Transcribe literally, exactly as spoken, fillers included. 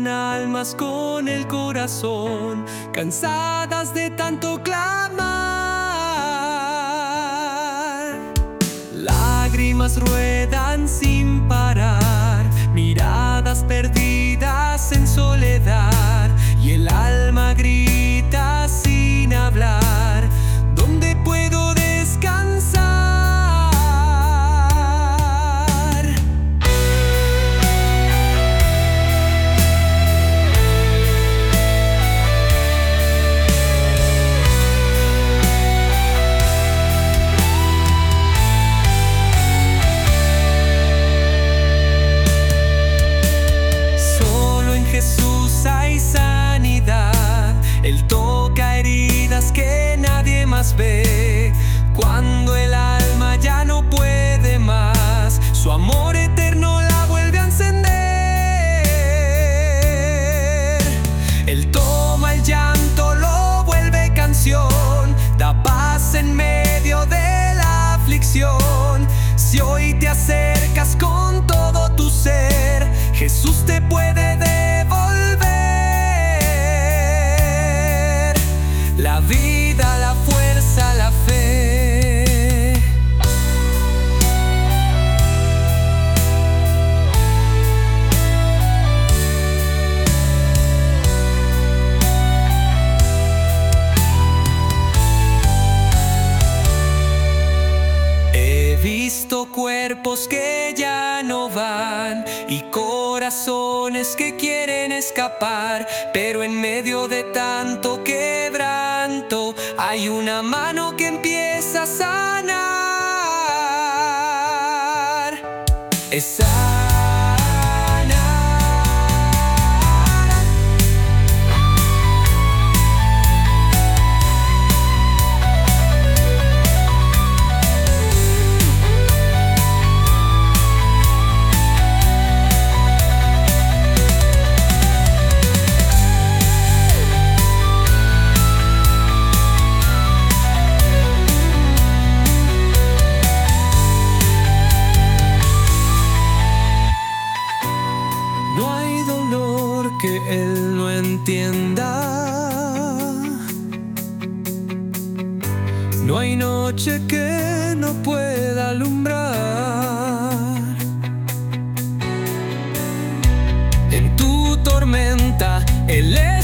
Ayudan almas con el corazón, cansadas de tanto clamar. Lágrimas ruedan sin parar, miradas perdidas en soledad, y el alma grita sin hablar: ¿dónde puedo descansar? Jesús hay sanidad, Él toca heridas que nadie más ve. Cuando el alma ya no puede más, su amor eterno la vuelve a encender. Él toma el llanto, lo vuelve canción, da paz en medio de la aflicción. Si hoy te acercas con todo tu ser, Jesús te puede devolver la vida, la fuerza, la fe. He visto cuerpos que ya no van y corazones que quieren escapar, pero en medio de tanto quebranto hay una mano que empieza a sanar. Esa que Él no entienda, no hay noche que no pueda alumbrar. En tu tormenta Él es